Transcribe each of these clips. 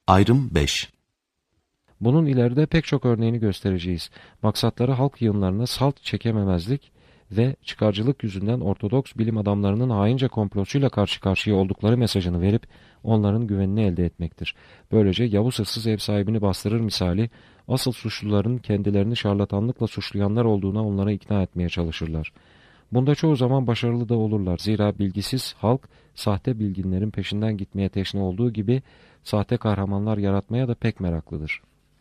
Ayrım 5. Bunun ileride pek çok örneğini göstereceğiz. Maksatları halk yığınlarına salt çekememezlik ve çıkarcılık yüzünden Ortodoks bilim adamlarının haince komplosuyla karşı karşıya oldukları mesajını verip onların güvenini elde etmektir. Böylece Yavuz hırsız ev sahibini bastırır misali asıl suçluların kendilerini şarlatanlıkla suçlayanlar olduğuna onlara ikna etmeye çalışırlar. Bunda çoğu zaman başarılı da olurlar. Zira bilgisiz halk sahte bilginlerin peşinden gitmeye teşne olduğu gibi sahte kahramanlar yaratmaya da pek meraklıdır.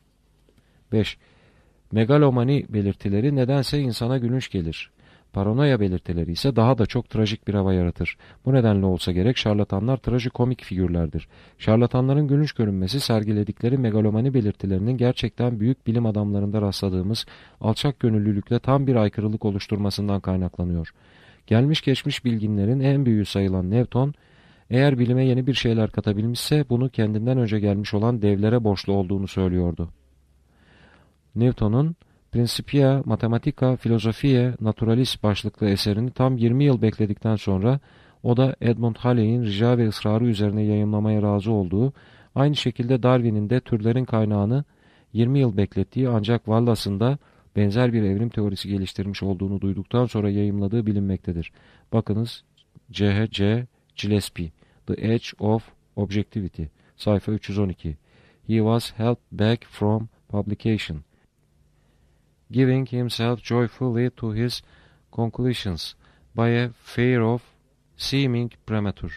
5. Megalomani belirtileri nedense insana gülünç gelir. Paranoya belirtileri ise daha da çok trajik bir hava yaratır. Bu nedenle olsa gerek şarlatanlar trajikomik figürlerdir. Şarlatanların gülünç görünmesi sergiledikleri megalomani belirtilerinin gerçekten büyük bilim adamlarında rastladığımız alçak gönüllülükle tam bir aykırılık oluşturmasından kaynaklanıyor. Gelmiş geçmiş bilginlerin en büyüğü sayılan Newton, eğer bilime yeni bir şeyler katabilmişse bunu kendinden önce gelmiş olan devlere borçlu olduğunu söylüyordu. Newton'un Principia Mathematica Philosophiae Naturalis başlıklı eserini tam 20 yıl bekledikten sonra o da Edmund Halley'in rica ve ısrarı üzerine yayımlamaya razı olduğu, aynı şekilde Darwin'in de türlerin kaynağını 20 yıl beklettiği ancak Wallace'ın da benzer bir evrim teorisi geliştirmiş olduğunu duyduktan sonra yayımladığı bilinmektedir. Bakınız C.H.C. Gillespie, The Edge of Objectivity, sayfa 312. He was held back from publication, giving himself joyfully to his conclusions by a fear of seeming premature.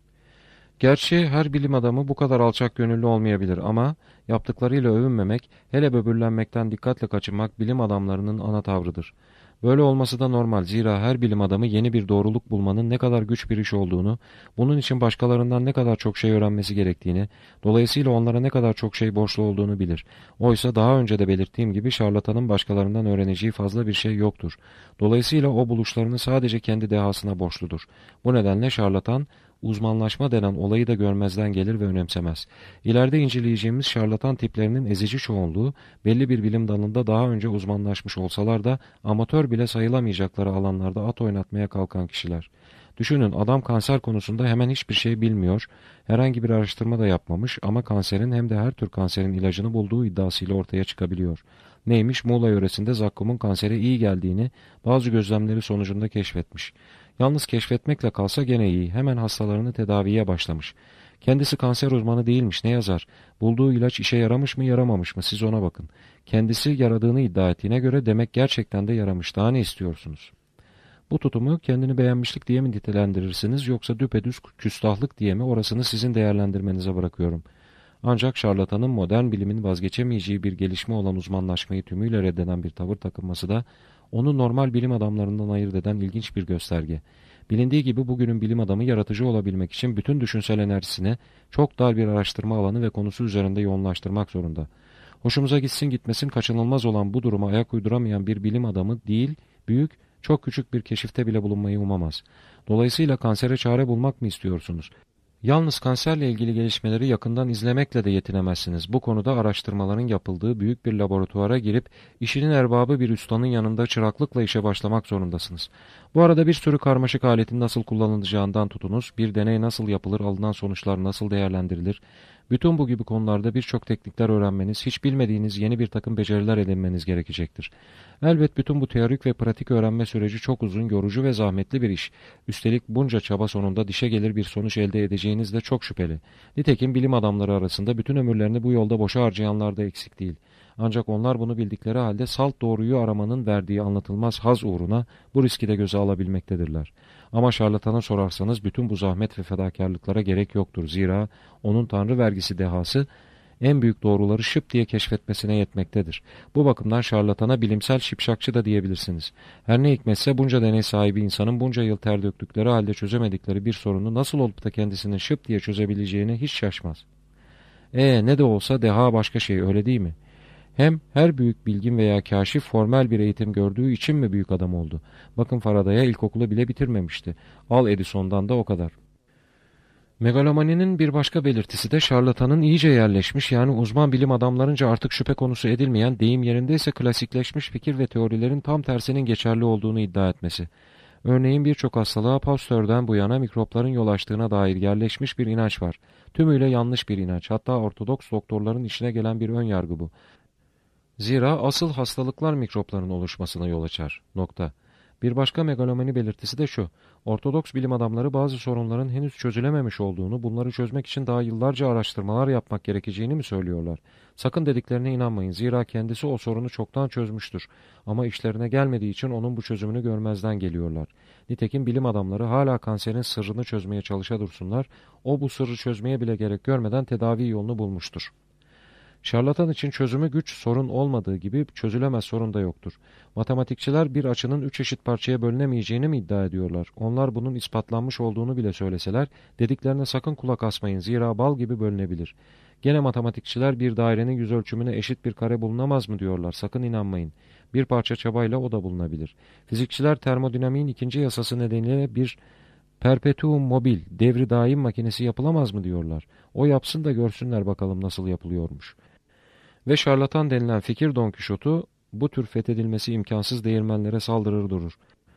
Gerçi her bilim adamı bu kadar alçak gönüllü olmayabilir ama yaptıklarıyla övünmemek, hele böbürlenmekten dikkatle kaçınmak bilim adamlarının ana tavrıdır. Böyle olması da normal, zira her bilim adamı yeni bir doğruluk bulmanın ne kadar güç bir iş olduğunu, bunun için başkalarından ne kadar çok şey öğrenmesi gerektiğini, dolayısıyla onlara ne kadar çok şey borçlu olduğunu bilir. Oysa daha önce de belirttiğim gibi şarlatanın başkalarından öğreneceği fazla bir şey yoktur. Dolayısıyla o buluşlarını sadece kendi dehasına borçludur. Bu nedenle şarlatan, uzmanlaşma denen olayı da görmezden gelir ve önemsemez. İleride inceleyeceğimiz şarlatan tiplerinin ezici çoğunluğu belli bir bilim dalında daha önce uzmanlaşmış olsalar da amatör bile sayılamayacakları alanlarda at oynatmaya kalkan kişiler. Düşünün, adam kanser konusunda hemen hiçbir şey bilmiyor, herhangi bir araştırma da yapmamış ama kanserin hem de her tür kanserin ilacını bulduğu iddiasıyla ortaya çıkabiliyor. Neymiş? Muğla yöresinde zakkumun kansere iyi geldiğini bazı gözlemleri sonucunda keşfetmiş. Yalnız keşfetmekle kalsa gene iyi. Hemen hastalarını tedaviye başlamış. Kendisi kanser uzmanı değilmiş, ne yazar? Bulduğu ilaç işe yaramış mı yaramamış mı, siz ona bakın. Kendisi yaradığını iddia ettiğine göre demek gerçekten de yaramış. Daha ne istiyorsunuz? Bu tutumu kendini beğenmişlik diye mi nitelendirirsiniz yoksa düpedüz küstahlık diye mi, orasını sizin değerlendirmenize bırakıyorum. Ancak şarlatanın modern bilimin vazgeçemeyeceği bir gelişme olan uzmanlaşmayı tümüyle reddeden bir tavır takınması da onu normal bilim adamlarından ayırt eden ilginç bir gösterge. Bilindiği gibi bugünün bilim adamı yaratıcı olabilmek için bütün düşünsel enerjisini çok dar bir araştırma alanı ve konusu üzerinde yoğunlaştırmak zorunda. Hoşumuza gitsin gitmesin kaçınılmaz olan bu duruma ayak uyduramayan bir bilim adamı değil, büyük, çok küçük bir keşifte bile bulunmayı umamaz. Dolayısıyla kansere çare bulmak mı istiyorsunuz? Yalnız kanserle ilgili gelişmeleri yakından izlemekle de yetinemezsiniz. Bu konuda araştırmaların yapıldığı büyük bir laboratuvara girip işinin erbabı bir ustanın yanında çıraklıkla işe başlamak zorundasınız. Bu arada bir sürü karmaşık aletin nasıl kullanılacağından tutunuz, bir deney nasıl yapılır, alınan sonuçlar nasıl değerlendirilir, bütün bu gibi konularda birçok teknikler öğrenmeniz, hiç bilmediğiniz yeni bir takım beceriler edinmeniz gerekecektir. Elbet bütün bu teorik ve pratik öğrenme süreci çok uzun, yorucu ve zahmetli bir iş. Üstelik bunca çaba sonunda dişe gelir bir sonuç elde edeceğiniz de çok şüpheli. Nitekim bilim adamları arasında bütün ömürlerini bu yolda boşa harcayanlar da eksik değil. Ancak onlar bunu bildikleri halde salt doğruyu aramanın verdiği anlatılmaz haz uğruna bu riski de göze alabilmektedirler. Ama şarlatana sorarsanız bütün bu zahmet ve fedakarlıklara gerek yoktur. Zira onun tanrı vergisi dehası en büyük doğruları şıp diye keşfetmesine yetmektedir. Bu bakımdan şarlatana bilimsel şipşakçı da diyebilirsiniz. Her ne hikmetse bunca deney sahibi insanın bunca yıl ter döktükleri halde çözemedikleri bir sorunu nasıl olup da kendisinin şıp diye çözebileceğine hiç şaşmaz. Ne de olsa deha başka şey, öyle değil mi? Hem her büyük bilgin veya kâşif formel bir eğitim gördüğü için mi büyük adam oldu? Bakın Faraday'a ilkokulu bile bitirmemişti. Al Edison'dan da o kadar. Megalomaninin bir başka belirtisi de şarlatanın iyice yerleşmiş, yani uzman bilim adamlarınca artık şüphe konusu edilmeyen, deyim yerindeyse klasikleşmiş fikir ve teorilerin tam tersinin geçerli olduğunu iddia etmesi. Örneğin birçok hastalığa Pasteur'den bu yana mikropların yol açtığına dair yerleşmiş bir inanç var. Tümüyle yanlış bir inanç, hatta Ortodoks doktorların işine gelen bir ön yargı bu. Zira asıl hastalıklar mikropların oluşmasına yol açar. Nokta. Bir başka megalomani belirtisi de şu: Ortodoks bilim adamları bazı sorunların henüz çözülememiş olduğunu, bunları çözmek için daha yıllarca araştırmalar yapmak gerekeceğini mi söylüyorlar? Sakın dediklerine inanmayın. Zira kendisi o sorunu çoktan çözmüştür. Ama işlerine gelmediği için onun bu çözümünü görmezden geliyorlar. Nitekim bilim adamları hala kanserin sırrını çözmeye çalışa dursunlar. O bu sırrı çözmeye bile gerek görmeden tedavi yolunu bulmuştur. Şarlatan için çözümü güç sorun olmadığı gibi çözülemez sorun da yoktur. Matematikçiler bir açının üç eşit parçaya bölünemeyeceğini mi iddia ediyorlar? Onlar bunun ispatlanmış olduğunu bile söyleseler, dediklerine sakın kulak asmayın, zira bal gibi bölünebilir. Gene matematikçiler bir dairenin yüzölçümüne eşit bir kare bulunamaz mı diyorlar, sakın inanmayın. Bir parça çabayla o da bulunabilir. Fizikçiler termodinamiğin ikinci yasası nedeniyle bir perpetuum mobil, devri daim makinesi yapılamaz mı diyorlar. O yapsın da görsünler bakalım nasıl yapılıyormuş. Ve şarlatan denilen fikir Don Kişot'u bu tür fethedilmesi imkansız değirmenlere saldırır durur.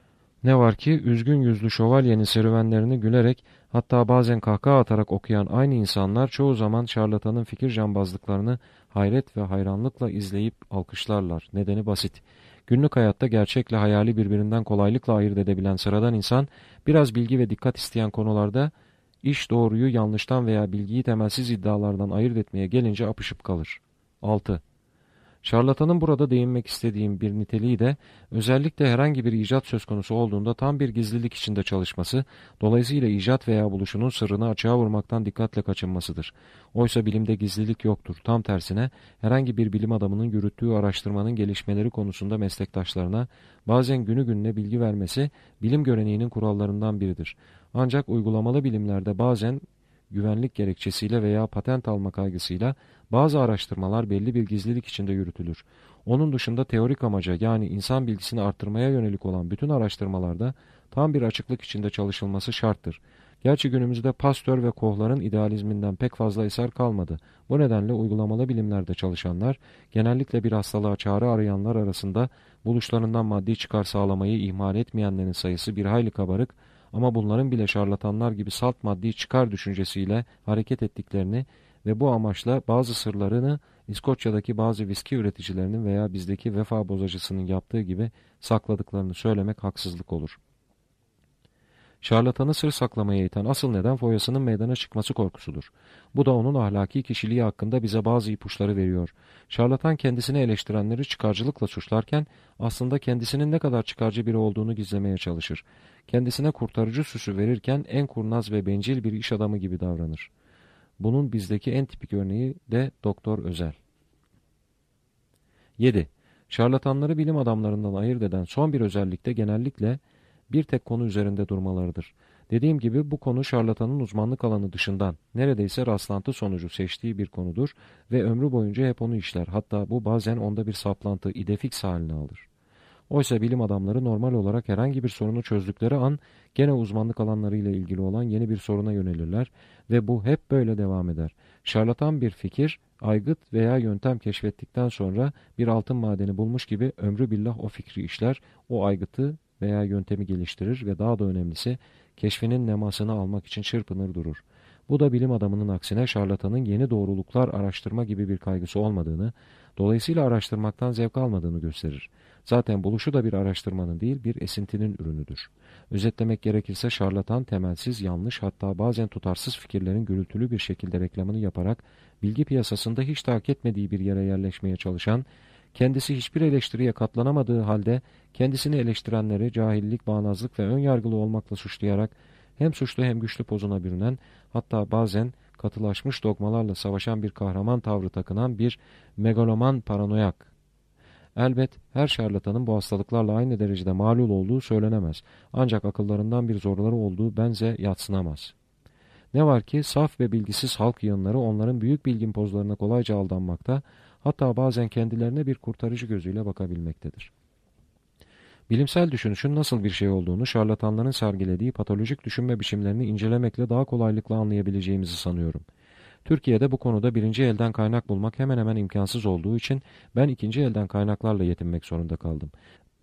Ne var ki üzgün yüzlü şövalyenin serüvenlerini gülerek, hatta bazen kahkaha atarak okuyan aynı insanlar çoğu zaman şarlatanın fikir cambazlıklarını hayret ve hayranlıkla izleyip alkışlarlar. Nedeni basit. Günlük hayatta gerçekle hayali birbirinden kolaylıkla ayırt edebilen sıradan insan, biraz bilgi ve dikkat isteyen konularda iş doğruyu yanlıştan veya bilgiyi temelsiz iddialardan ayırt etmeye gelince apışıp kalır. 6. Şarlatanın burada değinmek istediğim bir niteliği de özellikle herhangi bir icat söz konusu olduğunda tam bir gizlilik içinde çalışması, dolayısıyla icat veya buluşunun sırrını açığa vurmaktan dikkatle kaçınmasıdır. Oysa bilimde gizlilik yoktur. Tam tersine herhangi bir bilim adamının yürüttüğü araştırmanın gelişmeleri konusunda meslektaşlarına bazen günü gününe bilgi vermesi bilim göreneğinin kurallarından biridir. Ancak uygulamalı bilimlerde bazen güvenlik gerekçesiyle veya patent alma kaygısıyla bazı araştırmalar belli bir gizlilik içinde yürütülür. Onun dışında teorik amaca, yani insan bilgisini arttırmaya yönelik olan bütün araştırmalarda tam bir açıklık içinde çalışılması şarttır. Gerçi günümüzde Pasteur ve Koch'ların idealizminden pek fazla eser kalmadı. Bu nedenle uygulamalı bilimlerde çalışanlar, genellikle bir hastalığa çare arayanlar arasında buluşlarından maddi çıkar sağlamayı ihmal etmeyenlerin sayısı bir hayli kabarık, ama bunların bile şarlatanlar gibi salt maddi çıkar düşüncesiyle hareket ettiklerini ve bu amaçla bazı sırlarını İskoçya'daki bazı viski üreticilerinin veya bizdeki vefa bozacısının yaptığı gibi sakladıklarını söylemek haksızlık olur. Şarlatanı sır saklamaya iten asıl neden foyasının meydana çıkması korkusudur. Bu da onun ahlaki kişiliği hakkında bize bazı ipuçları veriyor. Şarlatan kendisini eleştirenleri çıkarcılıkla suçlarken aslında kendisinin ne kadar çıkarcı biri olduğunu gizlemeye çalışır. Kendisine kurtarıcı süsü verirken en kurnaz ve bencil bir iş adamı gibi davranır. Bunun bizdeki en tipik örneği de Doktor Özel. 7. Şarlatanları bilim adamlarından ayırt eden son bir özellik de genellikle bir tek konu üzerinde durmalarıdır. Dediğim gibi bu konu şarlatanın uzmanlık alanı dışından neredeyse rastlantı sonucu seçtiği bir konudur ve ömrü boyunca hep onu işler. Hatta bu bazen onda bir saplantı, idefix haline alır. Oysa bilim adamları normal olarak herhangi bir sorunu çözdükleri an gene uzmanlık alanlarıyla ilgili olan yeni bir soruna yönelirler ve bu hep böyle devam eder. Şarlatan bir fikir, aygıt veya yöntem keşfettikten sonra bir altın madeni bulmuş gibi ömrü billah o fikri işler, o aygıtı veya yöntemi geliştirir ve daha da önemlisi keşfinin nemasını almak için çırpınır durur. Bu da bilim adamının aksine şarlatanın yeni doğruluklar araştırma gibi bir kaygısı olmadığını, dolayısıyla araştırmaktan zevk almadığını gösterir. Zaten buluşu da bir araştırmanın değil, bir esintinin ürünüdür. Özetlemek gerekirse şarlatan, temelsiz, yanlış, hatta bazen tutarsız fikirlerin gürültülü bir şekilde reklamını yaparak bilgi piyasasında hiç hak etmediği bir yere yerleşmeye çalışan, kendisi hiçbir eleştiriye katlanamadığı halde kendisini eleştirenleri cahillik, bağnazlık ve önyargılı olmakla suçlayarak hem suçlu hem güçlü pozuna bürünen, hatta bazen katılaşmış dogmalarla savaşan bir kahraman tavrı takınan bir megaloman paranoyak. Elbet her şarlatanın bu hastalıklarla aynı derecede malul olduğu söylenemez. Ancak akıllarından bir zorları olduğu bence yadsınamaz. Ne var ki saf ve bilgisiz halk yığınları onların büyük bilgin pozlarına kolayca aldanmakta, hatta bazen kendilerine bir kurtarıcı gözüyle bakabilmektedir. Bilimsel düşünüşün nasıl bir şey olduğunu şarlatanların sergilediği patolojik düşünme biçimlerini incelemekle daha kolaylıkla anlayabileceğimizi sanıyorum. Türkiye'de bu konuda birinci elden kaynak bulmak hemen hemen imkansız olduğu için ben ikinci elden kaynaklarla yetinmek zorunda kaldım.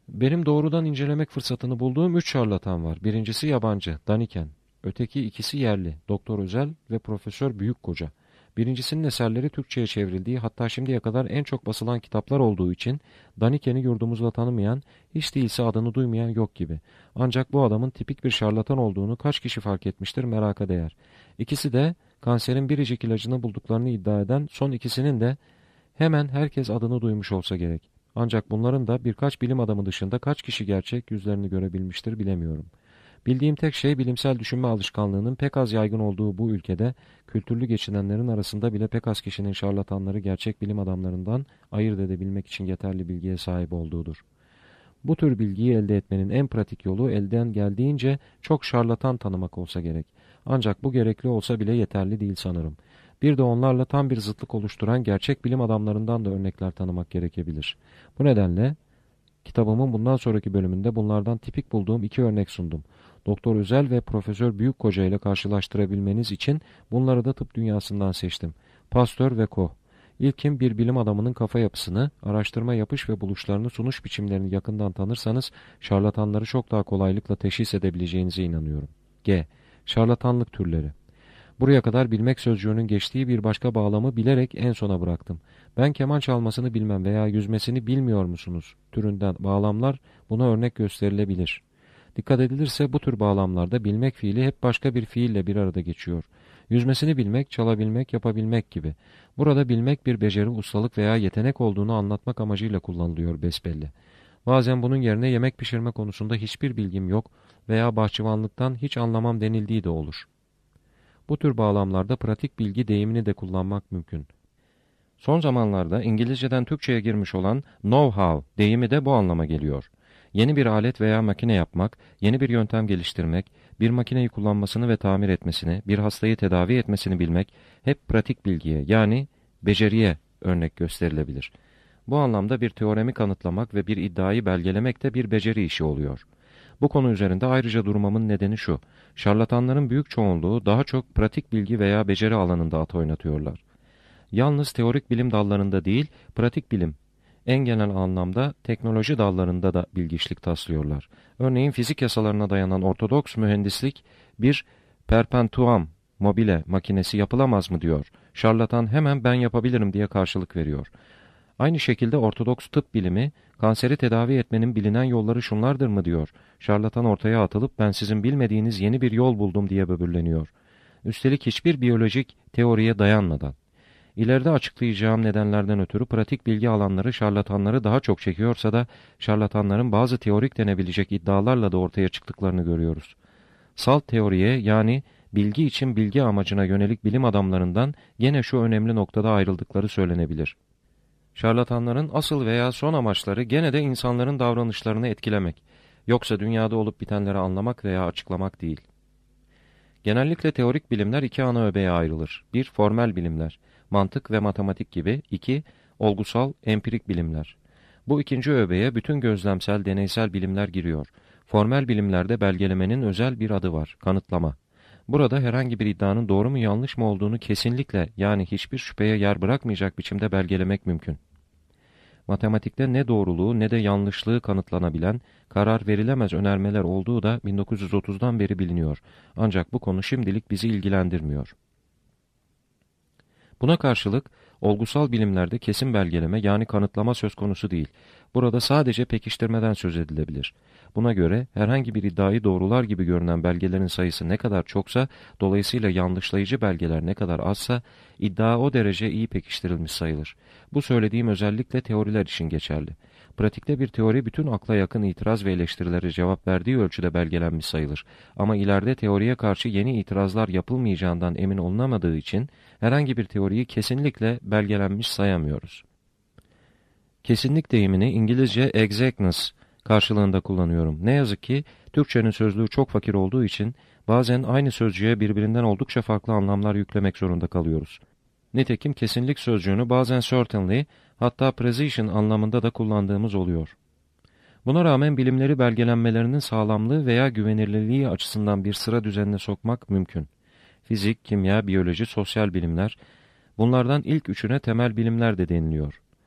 Benim doğrudan incelemek fırsatını bulduğum 3 şarlatan var. Birincisi yabancı, Daniken. Öteki ikisi yerli, Doktor Özel ve Profesör Büyükkoca. Birincisinin eserleri Türkçe'ye çevrildiği, hatta şimdiye kadar en çok basılan kitaplar olduğu için Daniken'i yurdumuzda tanımayan, hiç değilse adını duymayan yok gibi. Ancak bu adamın tipik bir şarlatan olduğunu kaç kişi fark etmiştir, meraka değer. İkisi de kanserin biricik ilacını bulduklarını iddia eden, son ikisinin de hemen herkes adını duymuş olsa gerek. Ancak bunların da birkaç bilim adamı dışında kaç kişi gerçek yüzlerini görebilmiştir bilemiyorum. Bildiğim tek şey, bilimsel düşünme alışkanlığının pek az yaygın olduğu bu ülkede kültürlü geçinenlerin arasında bile pek az kişinin şarlatanları gerçek bilim adamlarından ayırt edebilmek için yeterli bilgiye sahip olduğudur. Bu tür bilgiyi elde etmenin en pratik yolu, elden geldiğince çok şarlatan tanımak olsa gerek. Ancak bu gerekli olsa bile yeterli değil sanırım. Bir de onlarla tam bir zıtlık oluşturan gerçek bilim adamlarından da örnekler tanımak gerekebilir. Bu nedenle kitabımın bundan sonraki bölümünde bunlardan tipik bulduğum 2 örnek sundum. Doktor Özel ve Profesör Büyükkoca ile karşılaştırabilmeniz için bunları da tıp dünyasından seçtim. Pasteur ve Co. İlkin bir bilim adamının kafa yapısını, araştırma yapış ve buluşlarını, sunuş biçimlerini yakından tanırsanız şarlatanları çok daha kolaylıkla teşhis edebileceğinize inanıyorum. G. Şarlatanlık türleri. Buraya kadar bilmek sözcüğünün geçtiği bir başka bağlamı bilerek en sona bıraktım. Ben keman çalmasını bilmem veya yüzmesini bilmiyor musunuz türünden bağlamlar buna örnek gösterilebilir. Dikkat edilirse bu tür bağlamlarda bilmek fiili hep başka bir fiille bir arada geçiyor. Yüzmesini bilmek, çalabilmek, yapabilmek gibi. Burada bilmek bir beceri, ustalık veya yetenek olduğunu anlatmak amacıyla kullanılıyor besbelli. Bazen bunun yerine yemek pişirme konusunda hiçbir bilgim yok veya bahçıvanlıktan hiç anlamam denildiği de olur. Bu tür bağlamlarda pratik bilgi deyimini de kullanmak mümkün. Son zamanlarda İngilizceden Türkçe'ye girmiş olan know-how deyimi de bu anlama geliyor. Yeni bir alet veya makine yapmak, yeni bir yöntem geliştirmek, bir makineyi kullanmasını ve tamir etmesini, bir hastayı tedavi etmesini bilmek hep pratik bilgiye, yani beceriye örnek gösterilebilir. Bu anlamda bir teoremi kanıtlamak ve bir iddiayı belgelemek de bir beceri işi oluyor. Bu konu üzerinde ayrıca durmamın nedeni şu: şarlatanların büyük çoğunluğu daha çok pratik bilgi veya beceri alanında at oynatıyorlar. Yalnız teorik bilim dallarında değil, pratik bilim, en genel anlamda teknoloji dallarında da bilgiçlik taslıyorlar. Örneğin fizik yasalarına dayanan ortodoks mühendislik bir perpetuum mobile makinesi yapılamaz mı diyor. Şarlatan hemen ben yapabilirim diye karşılık veriyor. Aynı şekilde ortodoks tıp bilimi, kanseri tedavi etmenin bilinen yolları şunlardır mı diyor. Şarlatan ortaya atılıp ben sizin bilmediğiniz yeni bir yol buldum diye böbürleniyor. Üstelik hiçbir biyolojik teoriye dayanmadan. İleride açıklayacağım nedenlerden ötürü pratik bilgi alanları şarlatanları daha çok çekiyorsa da şarlatanların bazı teorik denebilecek iddialarla da ortaya çıktıklarını görüyoruz. Salt teoriye, yani bilgi için bilgi amacına yönelik bilim adamlarından gene şu önemli noktada ayrıldıkları söylenebilir. Şarlatanların asıl veya son amaçları gene de insanların davranışlarını etkilemek, yoksa dünyada olup bitenleri anlamak veya açıklamak değil. Genellikle teorik bilimler 2 ana öbeğe ayrılır. 1. Formel bilimler, mantık ve matematik gibi. 2. Olgusal, empirik bilimler. Bu ikinci öbeğe bütün gözlemsel, deneysel bilimler giriyor. Formel bilimlerde belgelemenin özel bir adı var: kanıtlama. Burada herhangi bir iddianın doğru mu yanlış mı olduğunu kesinlikle, yani hiçbir şüpheye yer bırakmayacak biçimde belgelemek mümkün. Matematikte ne doğruluğu ne de yanlışlığı kanıtlanabilen, karar verilemez önermeler olduğu da 1930'dan beri biliniyor. Ancak bu konu şimdilik bizi ilgilendirmiyor. Buna karşılık olgusal bilimlerde kesin belgeleme, yani kanıtlama söz konusu değil. Burada sadece pekiştirmeden söz edilebilir. Buna göre herhangi bir iddiayı doğrular gibi görünen belgelerin sayısı ne kadar çoksa, dolayısıyla yanlışlayıcı belgeler ne kadar azsa, iddia o derece iyi pekiştirilmiş sayılır. Bu söylediğim özellikle teoriler için geçerli. Pratikte bir teori bütün akla yakın itiraz ve eleştirilere cevap verdiği ölçüde belgelenmiş sayılır. Ama ileride teoriye karşı yeni itirazlar yapılmayacağından emin olunamadığı için herhangi bir teoriyi kesinlikle belgelenmiş sayamıyoruz. Kesinlik deyimini İngilizce exactness karşılığında kullanıyorum. Ne yazık ki Türkçenin sözlüğü çok fakir olduğu için bazen aynı sözcüğe birbirinden oldukça farklı anlamlar yüklemek zorunda kalıyoruz. Nitekim kesinlik sözcüğünü bazen certainly, hatta precision anlamında da kullandığımız oluyor. Buna rağmen bilimleri belgelenmelerinin sağlamlığı veya güvenilirliği açısından bir sıra düzenine sokmak mümkün. Fizik, kimya, biyoloji, sosyal bilimler, bunlardan ilk üçüne temel bilimler de deniliyor.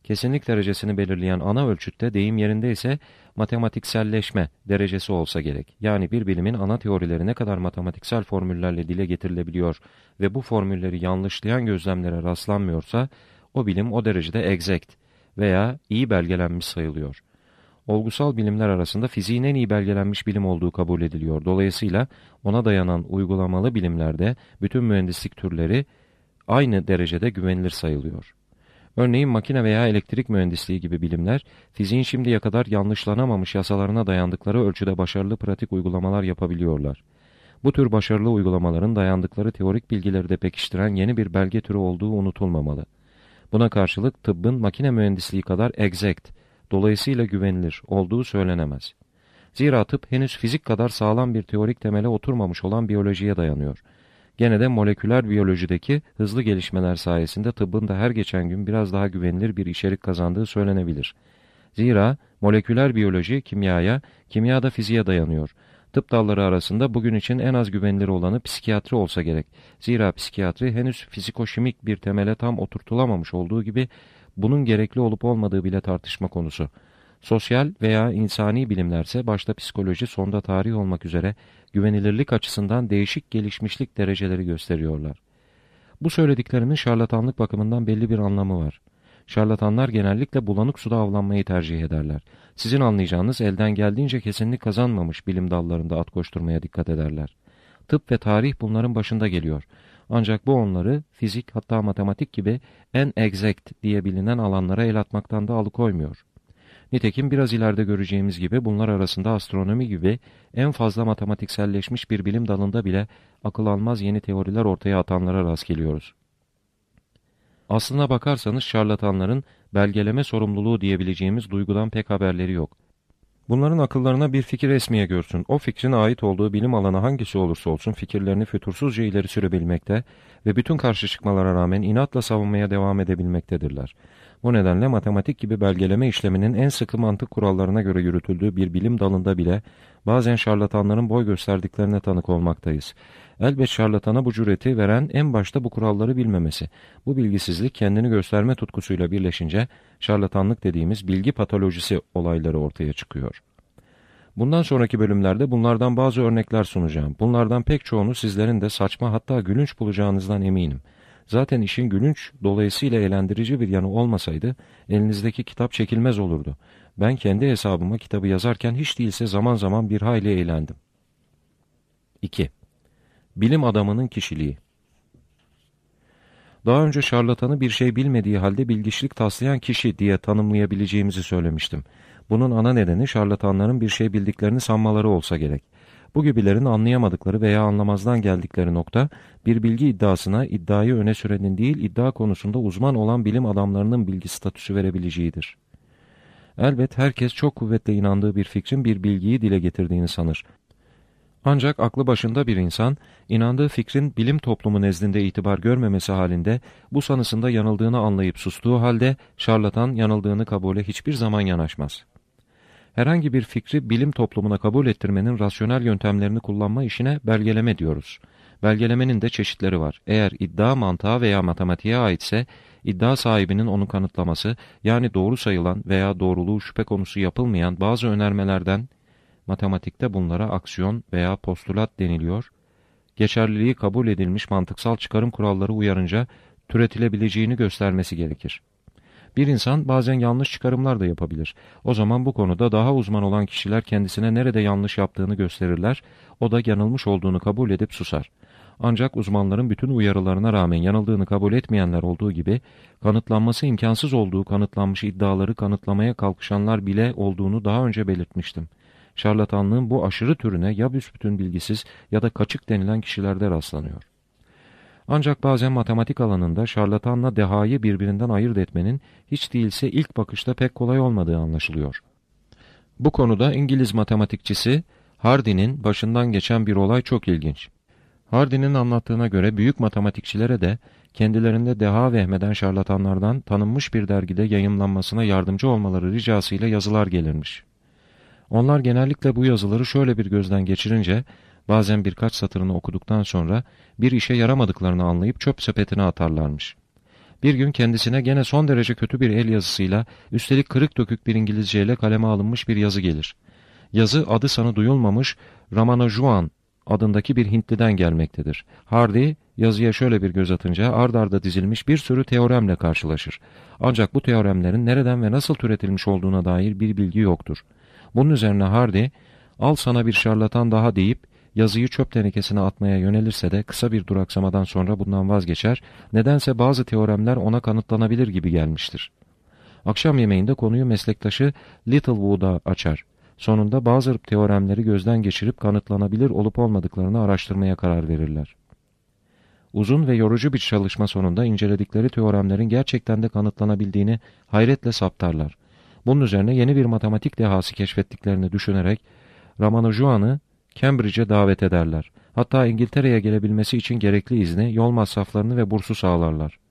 Kesinlik derecesini belirleyen ana ölçütte deyim yerindeyse matematikselleşme derecesi olsa gerek. Yani bir bilimin ana teorileri ne kadar matematiksel formüllerle dile getirilebiliyor ve bu formülleri yanlışlayan gözlemlere rastlanmıyorsa o bilim o derecede exact veya iyi belgelenmiş sayılıyor. Olgusal bilimler arasında fiziğin en iyi belgelenmiş bilim olduğu kabul ediliyor. Dolayısıyla ona dayanan uygulamalı bilimlerde bütün mühendislik türleri aynı derecede güvenilir sayılıyor. Örneğin makine veya elektrik mühendisliği gibi bilimler, fiziğin şimdiye kadar yanlışlanamamış yasalarına dayandıkları ölçüde başarılı pratik uygulamalar yapabiliyorlar. Bu tür başarılı uygulamaların dayandıkları teorik bilgileri de pekiştiren yeni bir belge türü olduğu unutulmamalı. Buna karşılık tıbbın makine mühendisliği kadar exact, dolayısıyla güvenilir olduğu söylenemez. Zira tıp henüz fizik kadar sağlam bir teorik temele oturmamış olan biyolojiye dayanıyor. Gene de moleküler biyolojideki hızlı gelişmeler sayesinde tıbbın da her geçen gün biraz daha güvenilir bir içerik kazandığı söylenebilir. Zira moleküler biyoloji kimyaya, kimya da fiziğe dayanıyor. Tıp dalları arasında bugün için en az güvenilir olanı psikiyatri olsa gerek. Zira psikiyatri henüz fizikoşimik bir temele tam oturtulamamış olduğu gibi bunun gerekli olup olmadığı bile tartışma konusu. Sosyal veya insani bilimlerse başta psikoloji sonda tarih olmak üzere güvenilirlik açısından değişik gelişmişlik dereceleri gösteriyorlar. Bu söylediklerimin şarlatanlık bakımından belli bir anlamı var. Şarlatanlar genellikle bulanık suda avlanmayı tercih ederler. Sizin anlayacağınız elden geldiğince kesinlik kazanmamış bilim dallarında at koşturmaya dikkat ederler. Tıp ve tarih bunların başında geliyor. Ancak bu onları fizik hatta matematik gibi en exact diye bilinen alanlara el atmaktan da alıkoymuyor. Nitekim biraz ileride göreceğimiz gibi bunlar arasında astronomi gibi en fazla matematikselleşmiş bir bilim dalında bile akıl almaz yeni teoriler ortaya atanlara rast geliyoruz. Aslına bakarsanız şarlatanların belgeleme sorumluluğu diyebileceğimiz duygudan pek haberleri yok. Bunların akıllarına bir fikir esmeye görsün, o fikrin ait olduğu bilim alanı hangisi olursa olsun fikirlerini fütursuzca ileri sürebilmekte ve bütün karşı çıkmalara rağmen inatla savunmaya devam edebilmektedirler. Bu nedenle matematik gibi belgeleme işleminin en sıkı mantık kurallarına göre yürütüldüğü bir bilim dalında bile bazen şarlatanların boy gösterdiklerine tanık olmaktayız. Elbet şarlatana bu cüreti veren en başta bu kuralları bilmemesi. Bu bilgisizlik kendini gösterme tutkusuyla birleşince şarlatanlık dediğimiz bilgi patolojisi olayları ortaya çıkıyor. Bundan sonraki bölümlerde bunlardan bazı örnekler sunacağım. Bunlardan pek çoğunu sizlerin de saçma hatta gülünç bulacağınızdan eminim. Zaten işin gülünç, dolayısıyla eğlendirici bir yanı olmasaydı elinizdeki kitap çekilmez olurdu. Ben kendi hesabıma kitabı yazarken hiç değilse zaman zaman bir hayli eğlendim. 2. Bilim adamının kişiliği. Daha önce şarlatanı bir şey bilmediği halde bilgiçlik taslayan kişi diye tanımlayabileceğimizi söylemiştim. Bunun ana nedeni şarlatanların bir şey bildiklerini sanmaları olsa gerek. Bu gibilerin anlayamadıkları veya anlamazdan geldikleri nokta, bir bilgi iddiasına iddiayı öne sürenin değil, iddia konusunda uzman olan bilim adamlarının bilgi statüsü verebileceğidir. Elbet herkes çok kuvvetle inandığı bir fikrin bir bilgiyi dile getirdiğini sanır. Ancak aklı başında bir insan, inandığı fikrin bilim toplumu nezdinde itibar görmemesi halinde bu sanısında yanıldığını anlayıp sustuğu halde şarlatan yanıldığını kabule hiçbir zaman yanaşmaz. Herhangi bir fikri bilim toplumuna kabul ettirmenin rasyonel yöntemlerini kullanma işine belgeleme diyoruz. Belgelemenin de çeşitleri var. Eğer iddia mantığa veya matematiğe aitse, iddia sahibinin onu kanıtlaması, yani doğru sayılan veya doğruluğu şüphe konusu yapılmayan bazı önermelerden, matematikte bunlara aksiyon veya postulat deniliyor, geçerliliği kabul edilmiş mantıksal çıkarım kuralları uyarınca türetilebileceğini göstermesi gerekir. Bir insan bazen yanlış çıkarımlar da yapabilir. O zaman bu konuda daha uzman olan kişiler kendisine nerede yanlış yaptığını gösterirler, o da yanılmış olduğunu kabul edip susar. Ancak uzmanların bütün uyarılarına rağmen yanıldığını kabul etmeyenler olduğu gibi, kanıtlanması imkansız olduğu kanıtlanmış iddiaları kanıtlamaya kalkışanlar bile olduğunu daha önce belirtmiştim. Şarlatanlığın bu aşırı türüne ya büsbütün bilgisiz ya da kaçık denilen kişilerde rastlanıyor. Ancak bazen matematik alanında şarlatanla dehayı birbirinden ayırt etmenin hiç değilse ilk bakışta pek kolay olmadığı anlaşılıyor. Bu konuda İngiliz matematikçisi Hardy'nin başından geçen bir olay çok ilginç. Hardy'nin anlattığına göre büyük matematikçilere de kendilerinde deha vehmeden şarlatanlardan tanınmış bir dergide yayımlanmasına yardımcı olmaları ricasıyla yazılar gelirmiş. Onlar genellikle bu yazıları şöyle bir gözden geçirince, bazen birkaç satırını okuduktan sonra bir işe yaramadıklarını anlayıp çöp sepetine atarlarmış. Bir gün kendisine gene son derece kötü bir el yazısıyla, üstelik kırık dökük bir İngilizceyle kaleme alınmış bir yazı gelir. Yazı adı sanı duyulmamış Ramanujan adındaki bir Hintliden gelmektedir. Hardy yazıya şöyle bir göz atınca ard arda dizilmiş bir sürü teoremle karşılaşır. Ancak bu teoremlerin nereden ve nasıl türetilmiş olduğuna dair bir bilgi yoktur. Bunun üzerine Hardy, al sana bir şarlatan daha deyip yazıyı çöp tenekesine atmaya yönelirse de kısa bir duraksamadan sonra bundan vazgeçer, nedense bazı teoremler ona kanıtlanabilir gibi gelmiştir. Akşam yemeğinde konuyu meslektaşı Littlewood'a açar. Sonunda bazı teoremleri gözden geçirip kanıtlanabilir olup olmadıklarını araştırmaya karar verirler. Uzun ve yorucu bir çalışma sonunda inceledikleri teoremlerin gerçekten de kanıtlanabildiğini hayretle saptarlar. Bunun üzerine yeni bir matematik dehası keşfettiklerini düşünerek Ramanujan'ı Cambridge'e davet ederler. Hatta İngiltere'ye gelebilmesi için gerekli izni, yol masraflarını ve bursu sağlarlar.